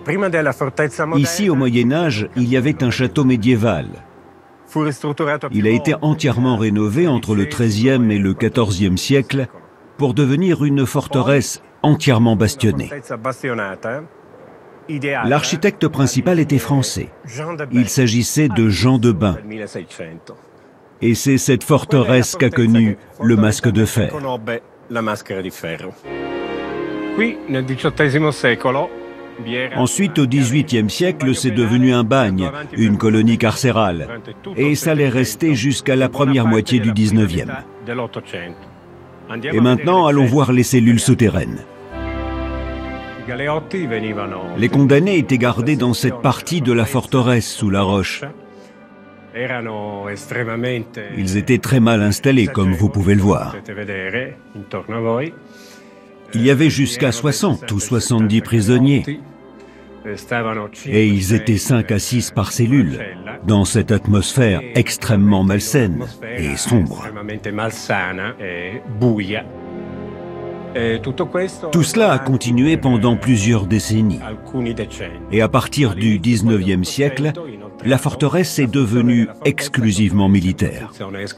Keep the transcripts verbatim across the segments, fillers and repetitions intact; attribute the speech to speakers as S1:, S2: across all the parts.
S1: Ici, au Moyen-Âge, il y avait un château médiéval. Il a été entièrement rénové entre le treizième et le quatorzième siècle pour devenir une forteresse entièrement bastionnée. L'architecte principal était français. Il s'agissait de Jean de Bain. Et c'est cette forteresse qu'a connue le masque de fer. Ensuite, au dixhuitième siècle, c'est devenu un bagne, une colonie carcérale. Et ça l'est resté jusqu'à la première moitié du dix-neuvième. Et maintenant, allons voir les cellules souterraines. Les condamnés étaient gardés dans cette partie de la forteresse sous la roche. Ils étaient très mal installés, comme vous pouvez le voir. Il y avait jusqu'à soixante ou soixante-dix prisonniers. Et ils étaient cinq à six par cellule, dans cette atmosphère extrêmement malsaine et sombre. Tout cela a continué pendant plusieurs décennies. Et à partir du dix-neuvième siècle, la forteresse est devenue exclusivement militaire.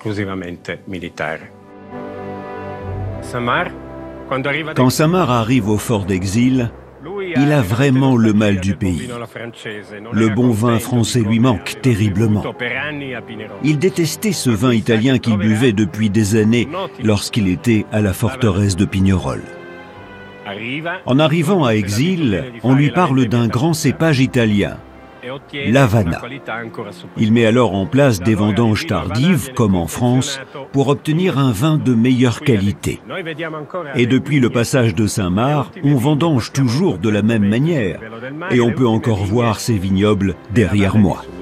S1: Quand Samar arrive au fort d'exil, il a vraiment le mal du pays. Le bon vin français lui manque terriblement. Il détestait ce vin italien qu'il buvait depuis des années lorsqu'il était à la forteresse de Pignerol. En arrivant à exil, on lui parle d'un grand cépage italien, l'Havana. Il met alors en place des vendanges tardives, comme en France, pour obtenir un vin de meilleure qualité. Et depuis le passage de Saint-Marc, on vendange toujours de la même manière. Et on peut encore voir ces vignobles derrière moi.